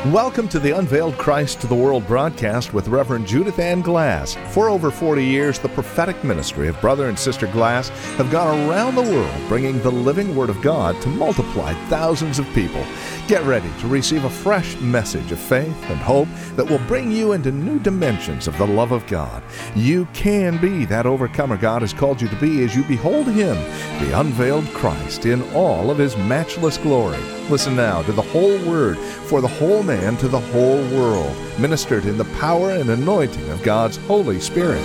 Welcome to the Unveiled Christ to the World broadcast with Reverend Judith Ann Glass. For over 40 years, the prophetic ministry of Brother and Sister Glass have gone around the world bringing the living Word of God to multiply thousands of people. Get ready to receive a fresh message of faith and hope that will bring you into new dimensions of the love of God. You can be that overcomer God has called you to be as you behold Him, the unveiled Christ, in all of His matchless glory. Listen now to the whole Word for the whole man to the whole world, ministered in the power and anointing of God's Holy Spirit.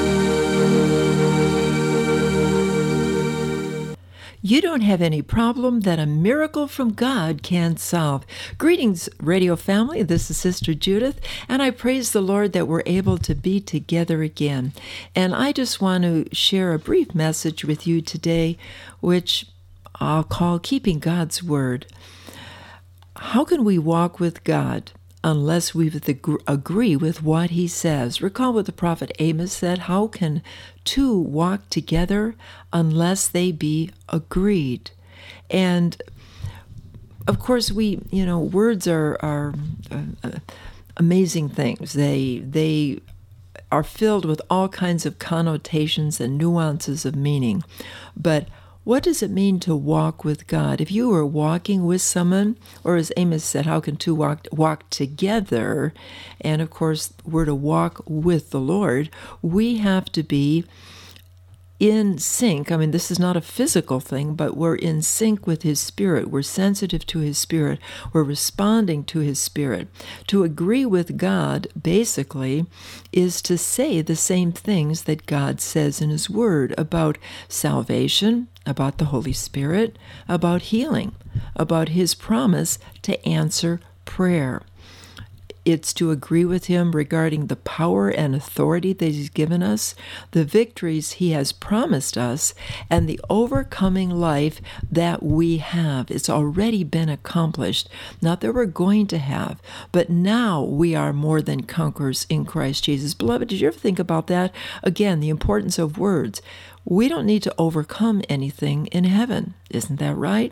You don't have any problem that a miracle from God can't solve. Greetings, radio family. This is Sister Judith, and I praise the Lord that we're able to be together again. And I just want to share a brief message with you today, which I'll call Keeping God's Word. How can we walk with God unless we agree with what He says? Recall what the prophet Amos said, how can two walk together unless they be agreed? And of course, words are amazing things. They are filled with all kinds of connotations and nuances of meaning. But what does it mean to walk with God? If you are walking with someone, or as Amos said, how can two walk together? And of course, we're to walk with the Lord. We have to be in sync. I mean, this is not a physical thing, but we're in sync with His Spirit. We're sensitive to His Spirit. We're responding to His Spirit. To agree with God, basically, is to say the same things that God says in His Word about salvation, about the Holy Spirit, about healing, about His promise to answer prayer. It's to agree with Him regarding the power and authority that He's given us, the victories He has promised us, and the overcoming life that we have. It's already been accomplished. Not that we're going to have, but now we are more than conquerors in Christ Jesus. Beloved, did you ever think about that? Again, the importance of words. We don't need to overcome anything in heaven. Isn't that right?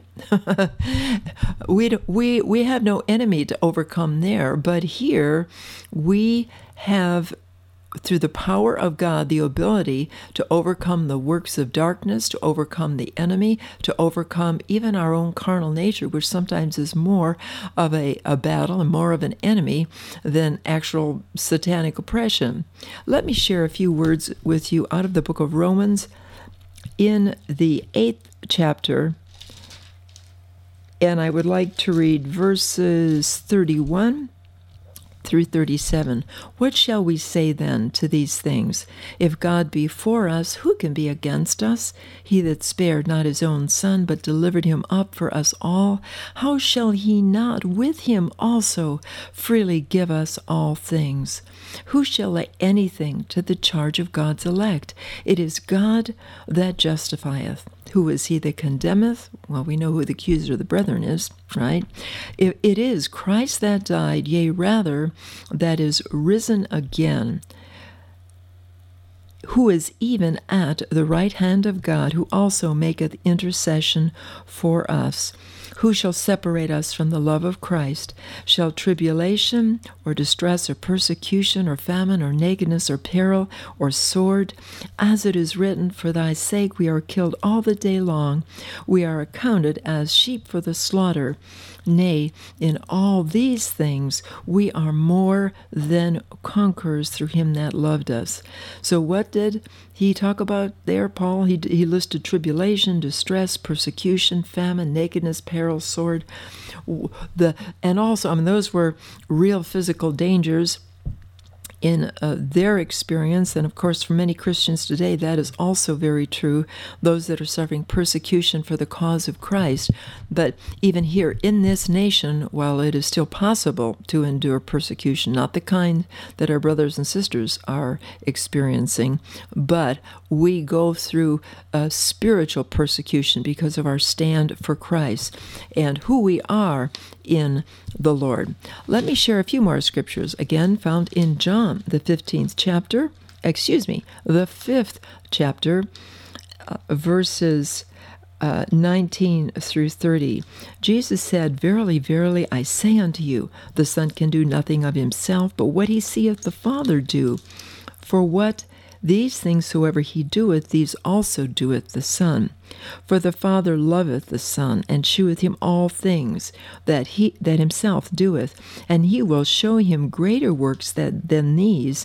We have no enemy to overcome there, but here we have, through the power of God, the ability to overcome the works of darkness, to overcome the enemy, to overcome even our own carnal nature, which sometimes is more of a battle and more of an enemy than actual satanic oppression. Let me share a few words with you out of the book of Romans in the 8th chapter, and I would like to read verses 31 through 37. What shall we say then to these things? If God be for us, who can be against us? He that spared not His own Son, but delivered Him up for us all, how shall He not with Him also freely give us all things? Who shall lay anything to the charge of God's elect? It is God that justifieth. Who is he that condemneth? Well, we know who the accuser of the brethren is, right? It is Christ that died, yea, rather, that is risen again, who is even at the right hand of God, who also maketh intercession for us. Who shall separate us from the love of Christ? Shall tribulation, or distress, or persecution, or famine, or nakedness, or peril, or sword? As it is written, for thy sake we are killed all the day long. We are accounted as sheep for the slaughter. Nay, in all these things we are more than conquerors through Him that loved us. So what did he talk about there, Paul? He listed tribulation, distress, persecution, famine, nakedness, peril, sword. And also, those were real physical dangers in their experience, and of course for many Christians today that is also very true, those that are suffering persecution for the cause of Christ. But even here in this nation, while it is still possible to endure persecution, not the kind that our brothers and sisters are experiencing, but we go through spiritual persecution because of our stand for Christ and who we are in the Lord. Let me share a few more scriptures, again found in John, the 5th chapter, verses 19 through 30, Jesus said, Verily, verily, I say unto you, the Son can do nothing of himself, but what he seeth the Father do. For what these things soever he doeth, these also doeth the Son. For the Father loveth the Son, and sheweth him all things that himself doeth, and he will show him greater works than these,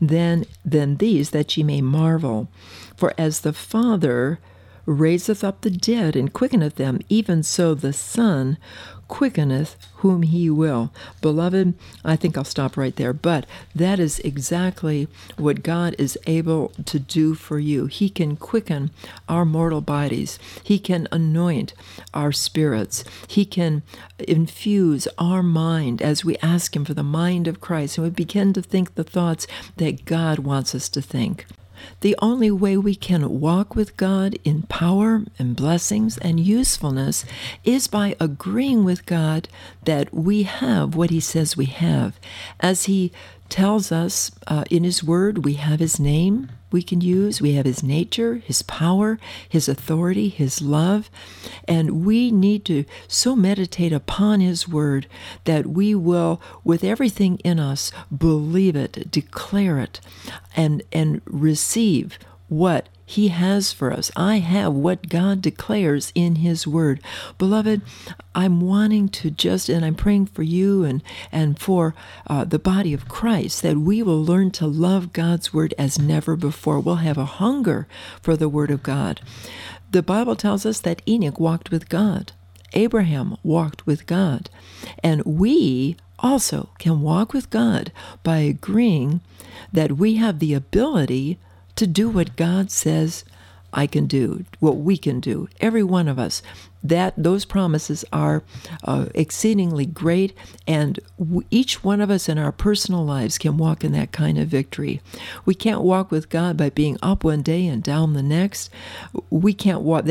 that ye may marvel. For as the Father raiseth up the dead and quickeneth them, even so the Son quickeneth whom he will. Beloved, I think I'll stop right there, but that is exactly what God is able to do for you. He can quicken our mortal bodies. He can anoint our spirits. He can infuse our mind as we ask him for the mind of Christ, and we begin to think the thoughts that God wants us to think. The only way we can walk with God in power and blessings and usefulness is by agreeing with God that we have what he says we have. As he tells us in his word, we have his name we can use, we have his nature, his power, his authority, his love, and we need to so meditate upon his word that we will, with everything in us, believe it, declare it, and receive what he has for us. I have what God declares in his word. Beloved, I'm wanting to and I'm praying for you and for the body of Christ, that we will learn to love God's word as never before. We'll have a hunger for the word of God. The Bible tells us that Enoch walked with God. Abraham walked with God. And we also can walk with God by agreeing that we have the ability to do what God says I can do, what we can do, every one of us. Those promises are exceedingly great, and each one of us in our personal lives can walk in that kind of victory. We can't walk with God by being up one day and down the next. We can't walk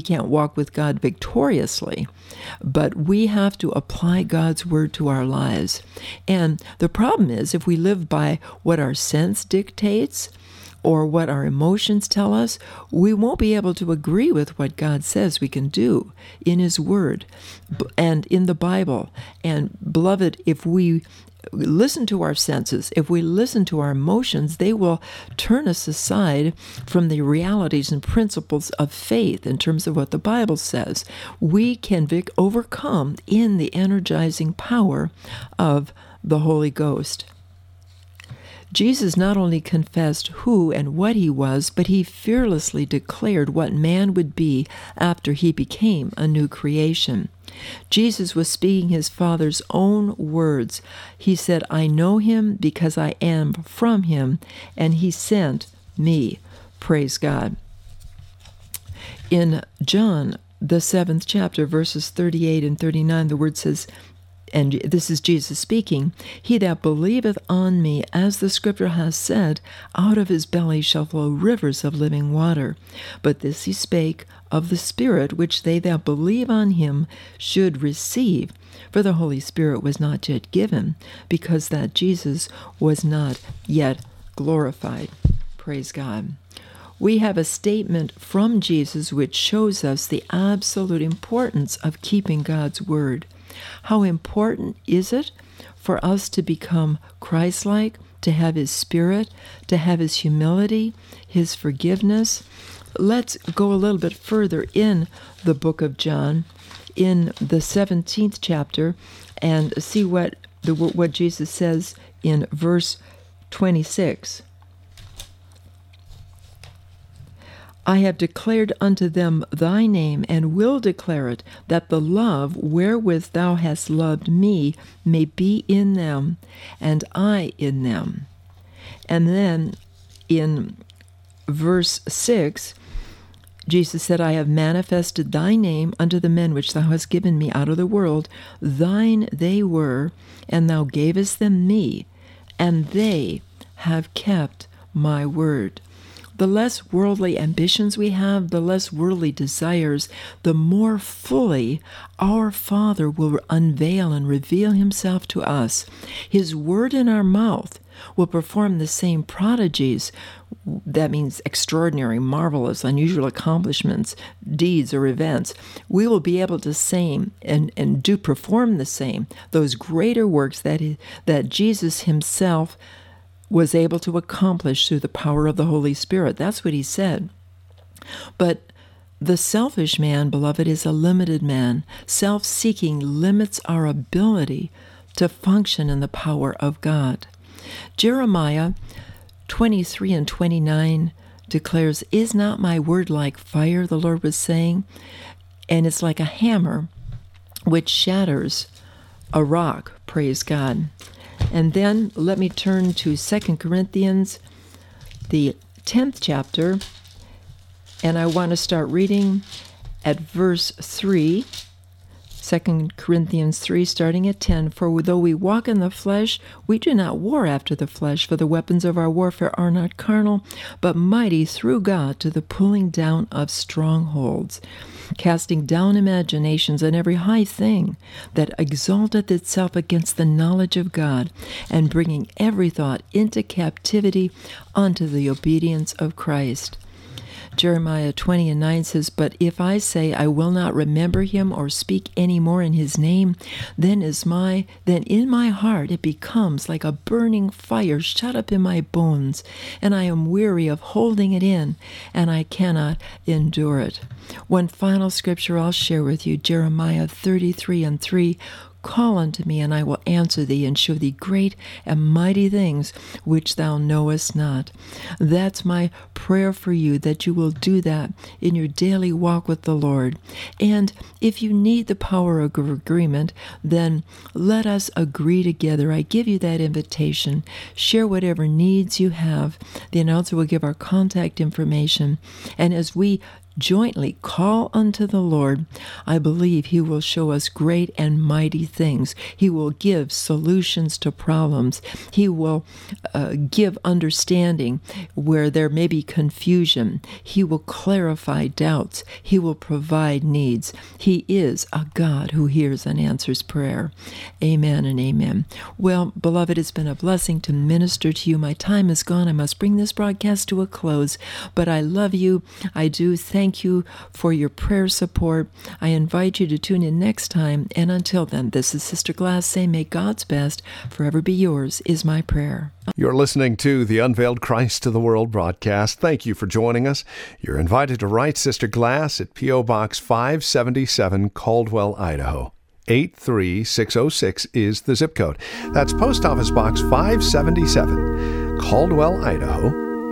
with God victoriously, but we have to apply God's word to our lives. And the problem is, if we live by what our sense dictates, or what our emotions tell us, we won't be able to agree with what God says we can do in his word and in the Bible. And beloved, if we listen to our senses, if we listen to our emotions, they will turn us aside from the realities and principles of faith in terms of what the Bible says. We can overcome in the energizing power of the Holy Ghost. Jesus not only confessed who and what he was, but he fearlessly declared what man would be after he became a new creation. Jesus was speaking his Father's own words. He said, I know him because I am from him, and he sent me. Praise God. In John, the 7th chapter, verses 38 and 39, the word says, and this is Jesus speaking, he that believeth on me, as the scripture has said, out of his belly shall flow rivers of living water. But this he spake of the Spirit, which they that believe on him should receive. For the Holy Spirit was not yet given, because that Jesus was not yet glorified. Praise God. We have a statement from Jesus which shows us the absolute importance of keeping God's word. How important is it for us to become Christ-like, to have his Spirit, to have his humility, his forgiveness? Let's go a little bit further in the book of John, in the 17th chapter, and see what Jesus says in verse 26. I have declared unto them thy name, and will declare it, that the love wherewith thou hast loved me may be in them, and I in them. And then in verse 6, Jesus said, I have manifested thy name unto the men which thou hast given me out of the world. Thine they were, and thou gavest them me, and they have kept my word. The less worldly ambitions we have, the less worldly desires, the more fully our Father will unveil and reveal himself to us. His word in our mouth will perform the same prodigies. That means extraordinary, marvelous, unusual accomplishments, deeds, or events. We will be able to same and do perform the same, those greater works that Jesus himself was able to accomplish through the power of the Holy Spirit. That's what he said. But the selfish man, beloved, is a limited man. Self-seeking limits our ability to function in the power of God. Jeremiah 23 and 29 declares, "Is not my word like fire," the Lord was saying, "and it's like a hammer which shatters a rock." Praise God. And then let me turn to 2 Corinthians, the 10th chapter, and I want to start reading at verse 3. 2 Corinthians 3, starting at 10, "For though we walk in the flesh, we do not war after the flesh, for the weapons of our warfare are not carnal, but mighty through God to the pulling down of strongholds, casting down imaginations and every high thing that exalteth itself against the knowledge of God, and bringing every thought into captivity unto the obedience of Christ." Jeremiah 20 and 9 says, "But if I say I will not remember him or speak any more in his name, then in my heart it becomes like a burning fire shut up in my bones, and I am weary of holding it in, and I cannot endure it." One final scripture I'll share with you, Jeremiah 33 and 3, "Call unto me, and I will answer thee, and show thee great and mighty things which thou knowest not." That's my prayer for you, that you will do that in your daily walk with the Lord. And if you need the power of agreement, then let us agree together. I give you that invitation. Share whatever needs you have. The announcer will give our contact information. And as we jointly call unto the Lord, I believe he will show us great and mighty things. He will give solutions to problems. He will give understanding where there may be confusion. He will clarify doubts. He will provide needs. He is a God who hears and answers prayer. Amen and amen. Well, beloved, it's been a blessing to minister to you. My time is gone. I must bring this broadcast to a close, but I love you. I do thank you for your prayer support. I invite you to tune in next time. And until then, this is Sister Glass saying, may God's best forever be yours, is my prayer. You're listening to the Unveiled Christ to the World broadcast. Thank you for joining us. You're invited to write Sister Glass at P.O. Box 577, Caldwell, Idaho. 83606 is the zip code. That's Post Office Box 577, Caldwell, Idaho.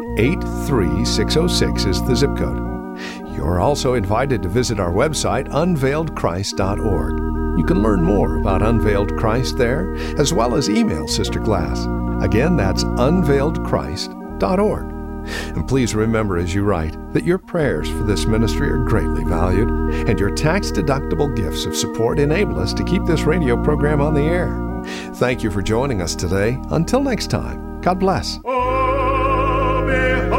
83606 is the zip code. You're also invited to visit our website, unveiledchrist.org. You can learn more about Unveiled Christ there, as well as email Sister Glass. Again, that's unveiledchrist.org. And please remember as you write that your prayers for this ministry are greatly valued, and your tax-deductible gifts of support enable us to keep this radio program on the air. Thank you for joining us today. Until next time, God bless.